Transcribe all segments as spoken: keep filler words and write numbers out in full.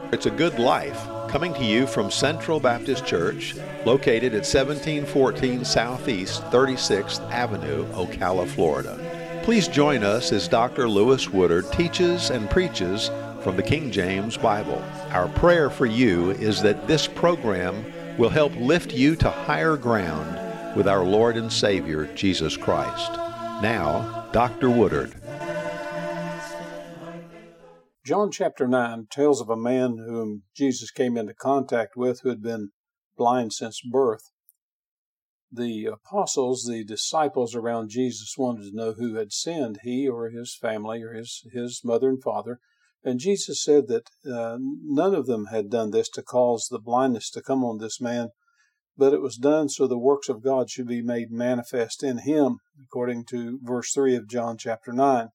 It's a Good Life, coming to you from Central Baptist Church, located at seventeen fourteen Southeast thirty-sixth Avenue, Ocala, Florida. Please join us as Doctor Lewis Woodard teaches and preaches from the King James Bible. Our prayer for you is that this program will help lift you to higher ground with our Lord and Savior, Jesus Christ. Now, Doctor Woodard. John chapter nine tells of a man whom Jesus came into contact with who had been blind since birth. The apostles, the disciples around Jesus, wanted to know who had sinned, he or his family or his, his mother and father. And Jesus said that uh, none of them had done this to cause the blindness to come on this man, but it was done so the works of God should be made manifest in him, according to verse three of John chapter nine.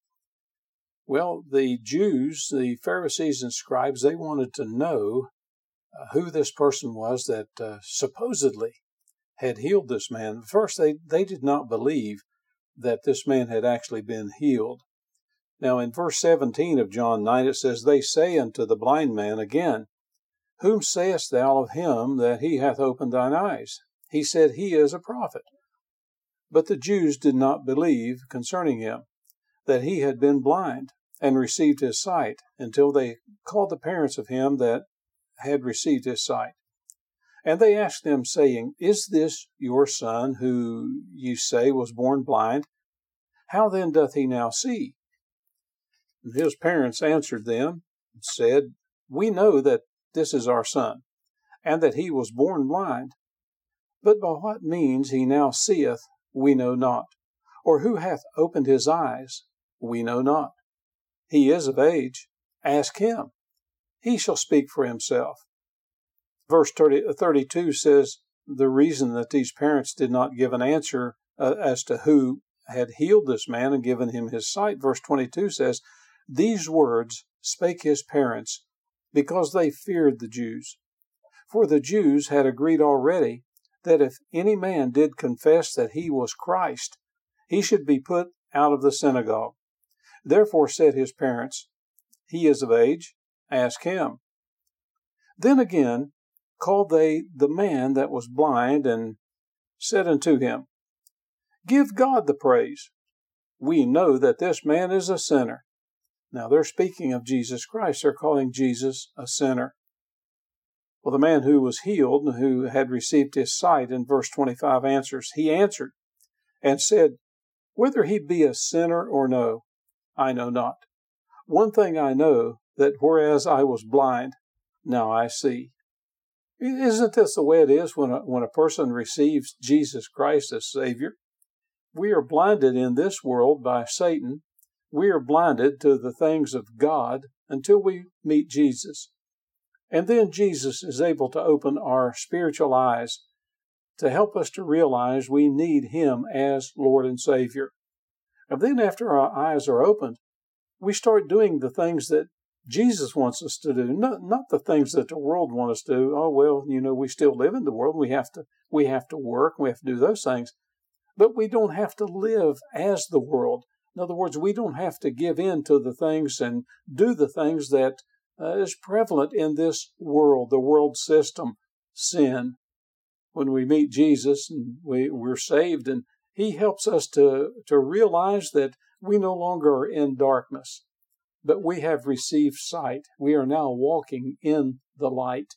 Well, the Jews, the Pharisees and scribes, they wanted to know uh, who this person was that uh, supposedly had healed this man. First, they, they did not believe that this man had actually been healed. Now, in verse seventeen of John nine, it says, "They say unto the blind man again, Whom sayest thou of him that he hath opened thine eyes? He said, He is a prophet. But the Jews did not believe concerning him, that he had been blind and received his sight, until they called the parents of him that had received his sight. And they asked them, saying, Is this your son, who ye say was born blind? How then doth he now see? And his parents answered them and said, We know that this is our son, and that he was born blind. But by what means he now seeth, we know not. Or who hath opened his eyes, we know not. He is of age. Ask him. He shall speak for himself." Verse thirty, thirty-two says the reason that these parents did not give an answer uh, as to who had healed this man and given him his sight. Verse twenty-two says, "These words spake his parents, because they feared the Jews. For the Jews had agreed already that if any man did confess that he was Christ, he should be put out of the synagogue. Therefore said his parents, He is of age, ask him. Then again called they the man that was blind, and said unto him, Give God the praise. We know that this man is a sinner." Now they're speaking of Jesus Christ. They're calling Jesus a sinner. Well, the man who was healed, who had received his sight, in verse twenty-five answers, he answered and said, Whether he be a sinner or no, I know not. One thing I know, that whereas I was blind, now I see. Isn't this the way it is when a, when a person receives Jesus Christ as Savior? We are blinded in this world by Satan. We are blinded to the things of God until we meet Jesus. And then Jesus is able to open our spiritual eyes to help us to realize we need Him as Lord and Savior. And then after our eyes are opened, we start doing the things that Jesus wants us to do, not, not the things that the world wants us to do. Oh, well, you know, we still live in the world. We have to, we have to work. We have to do those things. But we don't have to live as the world. In other words, we don't have to give in to the things and do the things that uh, is prevalent in this world, the world system, sin. When we meet Jesus and we, we're saved, and He helps us to, to realize that we no longer are in darkness, but we have received sight. We are now walking in the light.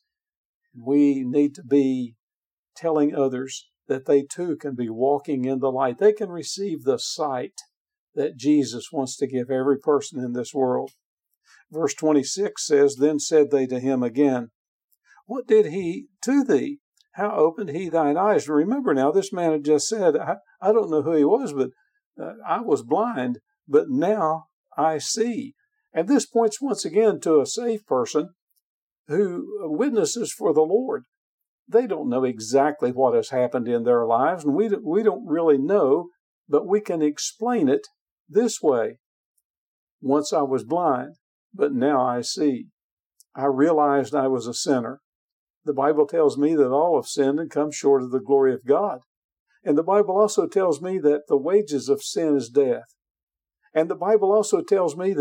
We need to be telling others that they too can be walking in the light. They can receive the sight that Jesus wants to give every person in this world. Verse twenty-six says, Then said they to him again, What did he to thee? How opened he thine eyes? And remember now, this man had just said, I, I don't know who he was, but uh, I was blind, but now I see. And this points once again to a saved person who witnesses for the Lord. They don't know exactly what has happened in their lives, and we don't, we don't really know, but we can explain it this way. Once I was blind, but now I see. I realized I was a sinner. The Bible tells me that all have sinned and come short of the glory of God. And the Bible also tells me that the wages of sin is death. And the Bible also tells me that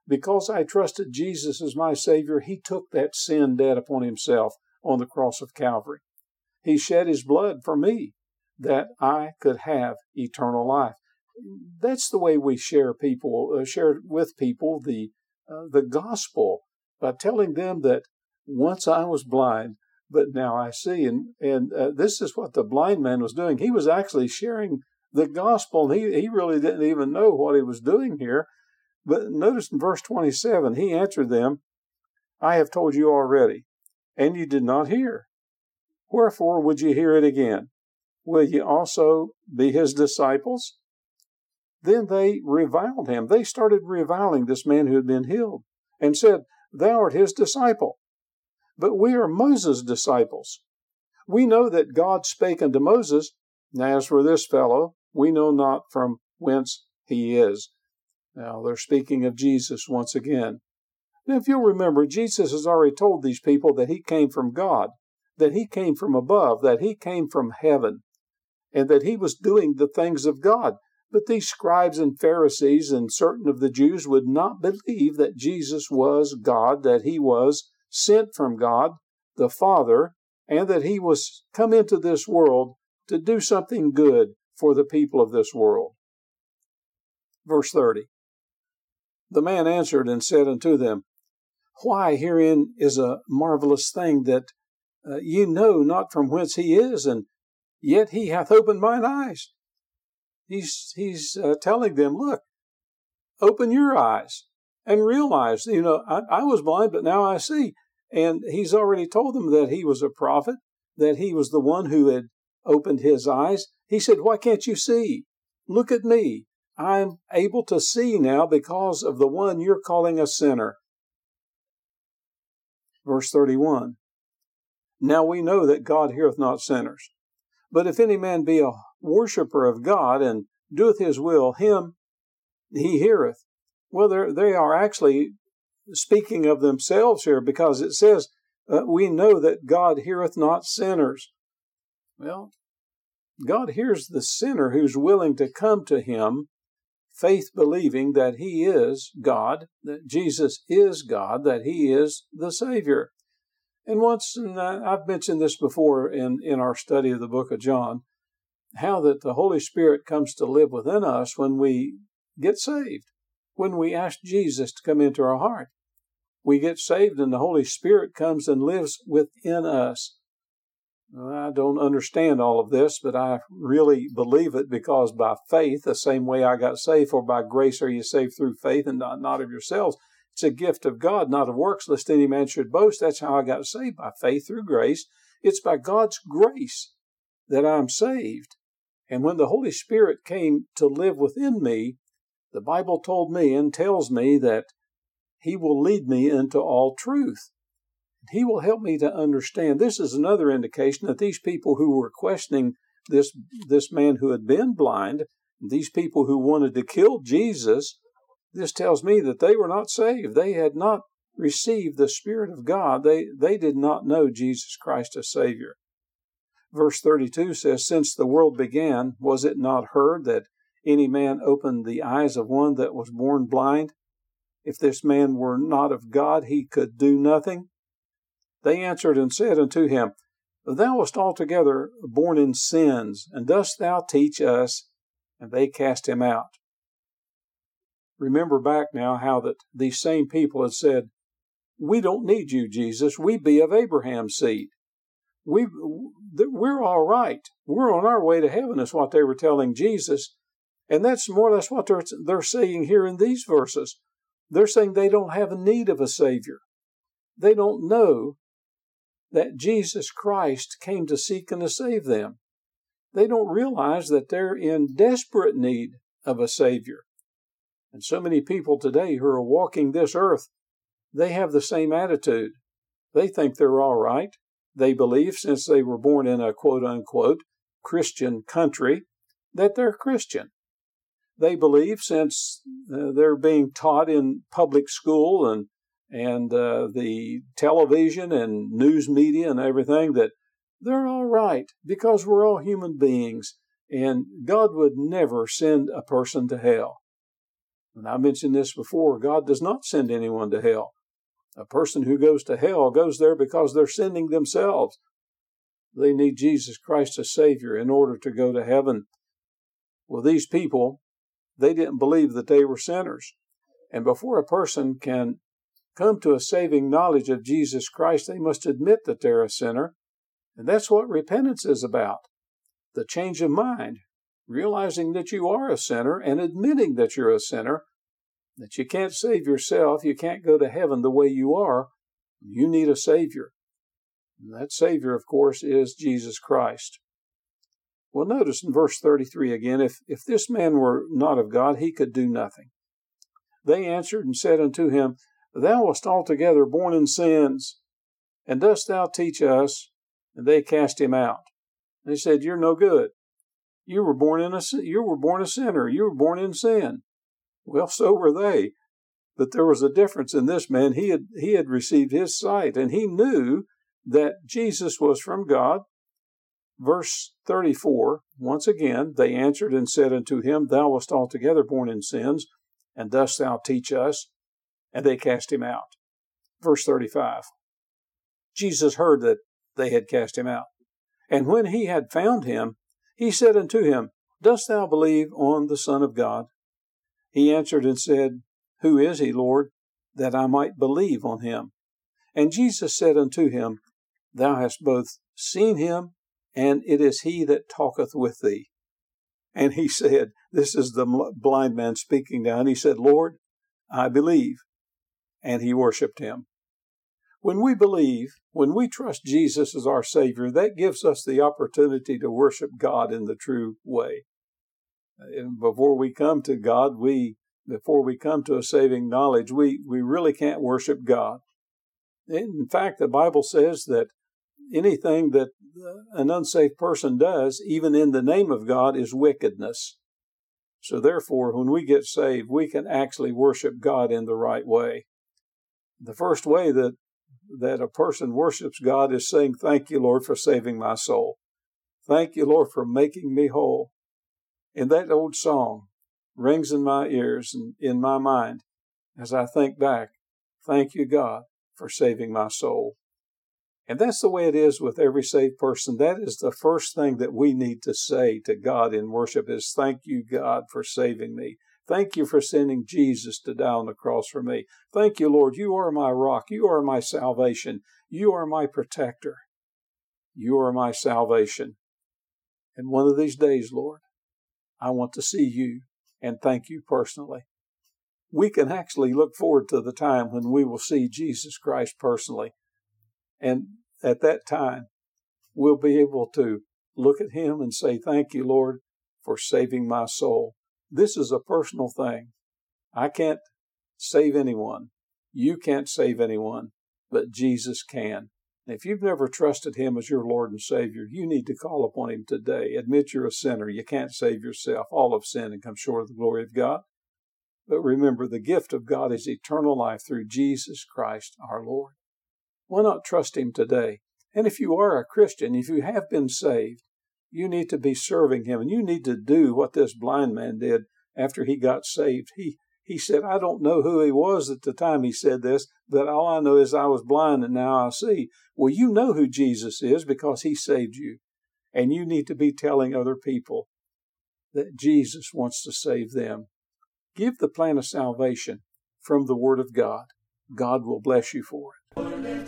Because I trusted Jesus as my Savior, He took that sin debt upon Himself on the cross of Calvary. He shed His blood for me that I could have eternal life. That's the way we share people, uh, share with people the uh, the gospel, by telling them that once I was blind, but now I see. And and uh, this is what the blind man was doing. He was actually sharing the gospel, and he, he really didn't even know what he was doing here. But notice in verse twenty-seven, he answered them, I have told you already, and you did not hear. Wherefore would you hear it again? Will ye also be his disciples? Then they reviled him. They started reviling this man who had been healed, and said, Thou art his disciple. But we are Moses' disciples. We know that God spake unto Moses. As for this fellow, we know not from whence he is. Now they're speaking of Jesus once again. Now, if you'll remember, Jesus has already told these people that he came from God, that he came from above, that he came from heaven, and that he was doing the things of God. But these scribes and Pharisees and certain of the Jews would not believe that Jesus was God, that he was sent from God, the Father, and that he was come into this world to do something good for the people of this world. Verse thirty. The man answered and said unto them, Why, herein is a marvelous thing, that uh, ye know not from whence he is, and yet he hath opened mine eyes. He's he's uh, telling them, look, open your eyes and realize, you know, I, I was blind, but now I see. And he's already told them that he was a prophet, that he was the one who had opened his eyes. He said, why can't you see? Look at me. I'm able to see now because of the one you're calling a sinner. Verse thirty-one. Now we know that God heareth not sinners. But if any man be a worshipper of God and doeth his will, him he heareth. Well, they are actually speaking of themselves here, because it says, uh, we know that God heareth not sinners. Well, God hears the sinner who's willing to come to him, faith believing that he is God, that Jesus is God, that he is the Savior. And once, and I've mentioned this before in, in our study of the book of John, how that the Holy Spirit comes to live within us when we get saved, when we ask Jesus to come into our heart. We get saved and the Holy Spirit comes and lives within us. I don't understand all of this, but I really believe it, because by faith, the same way I got saved, for by grace are you saved through faith, and not, not of yourselves. It's a gift of God, not of works, lest any man should boast. That's how I got saved, by faith through grace. It's by God's grace that I'm saved. And when the Holy Spirit came to live within me, the Bible told me and tells me that he will lead me into all truth. He will help me to understand. This is another indication that these people who were questioning this, this man who had been blind, these people who wanted to kill Jesus, this tells me that they were not saved. They had not received the Spirit of God. They, they did not know Jesus Christ as Savior. Verse thirty-two says, Since the world began, was it not heard that any man opened the eyes of one that was born blind? If this man were not of God, he could do nothing. They answered and said unto him, Thou wast altogether born in sins, and dost thou teach us? And they cast him out. Remember back now how that these same people had said, We don't need you, Jesus. We be of Abraham's seed. We, we're all right. We're on our way to heaven, is what they were telling Jesus. And that's more or less what they're, they're saying here in these verses. They're saying they don't have a need of a Savior. They don't know that Jesus Christ came to seek and to save them. They don't realize that they're in desperate need of a Savior. And so many people today who are walking this earth, they have the same attitude. They think they're all right. They believe, since they were born in a quote-unquote Christian country, that they're Christian. They believe, since uh, they're being taught in public school and and uh, the television and news media and everything, that they're all right, because we're all human beings, and God would never send a person to hell. And I mentioned this before, God does not send anyone to hell. A person who goes to hell goes there because they're sinning themselves. They need Jesus Christ as Savior in order to go to heaven. Well, these people, they didn't believe that they were sinners. And before a person can come to a saving knowledge of Jesus Christ, they must admit that they're a sinner. And that's what repentance is about. The change of mind, realizing that you are a sinner and admitting that you're a sinner, that you can't save yourself, you can't go to heaven the way you are. You need a Savior. And that Savior, of course, is Jesus Christ. Well, notice in verse thirty-three again, if, if this man were not of God, he could do nothing. They answered and said unto him, Thou wast altogether born in sins, and dost thou teach us? And they cast him out. They said, You're no good. You were born in a you were born a sinner. You were born in sin. Well, so were they. But there was a difference in this man. He had he had received his sight, and he knew that Jesus was from God. Verse thirty-four, once again, they answered and said unto him, Thou wast altogether born in sins, and dost thou teach us? And they cast him out. Verse thirty-five, Jesus heard that they had cast him out. And when he had found him, he said unto him, Dost thou believe on the Son of God? He answered and said, Who is he, Lord, that I might believe on him? And Jesus said unto him, Thou hast both seen him, and it is he that talketh with thee. And he said, this is the blind man speaking now, and he said, Lord, I believe. And he worshiped him. When we believe, when we trust Jesus as our Savior, that gives us the opportunity to worship God in the true way. And before we come to God, we, before we come to a saving knowledge, we, we really can't worship God. In fact, the Bible says that anything that an unsafe person does, even in the name of God, is wickedness. So therefore, when we get saved, we can actually worship God in the right way. The first way that, that a person worships God is saying, Thank you, Lord, for saving my soul. Thank you, Lord, for making me whole. And that old song rings in my ears and in my mind as I think back, Thank you, God, for saving my soul. And that's the way it is with every saved person. That is the first thing that we need to say to God in worship is, Thank you, God, for saving me. Thank you for sending Jesus to die on the cross for me. Thank you, Lord. You are my rock. You are my salvation. You are my protector. You are my salvation. And one of these days, Lord, I want to see you and thank you personally. We can actually look forward to the time when we will see Jesus Christ personally. And at that time, we'll be able to look at him and say, Thank you, Lord, for saving my soul. This is a personal thing. I can't save anyone. You can't save anyone, but Jesus can. And if you've never trusted him as your Lord and Savior, you need to call upon him today. Admit you're a sinner. You can't save yourself. All have sinned and come short of the glory of God. But remember, the gift of God is eternal life through Jesus Christ our Lord. Why not trust him today? And if you are a Christian, if you have been saved, you need to be serving him, and you need to do what this blind man did after he got saved. He he said, I don't know who he was at the time he said this, but all I know is I was blind and now I see. Well, you know who Jesus is because he saved you, and you need to be telling other people that Jesus wants to save them. Give the plan of salvation from the Word of God. God will bless you for it.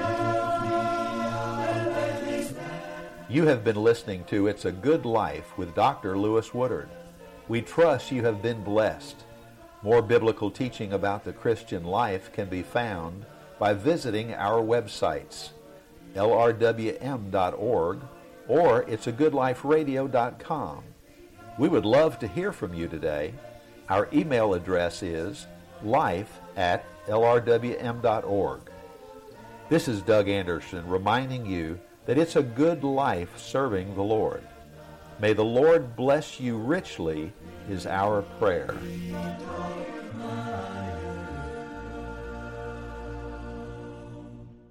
You have been listening to It's a Good Life with Doctor Lewis Woodard. We trust you have been blessed. More biblical teaching about the Christian life can be found by visiting our websites, L R W M dot org or it's a good life radio dot com. We would love to hear from you today. Our email address is life at L R W M dot org. This is Doug Anderson reminding you that it's a good life serving the Lord. May the Lord bless you richly is our prayer.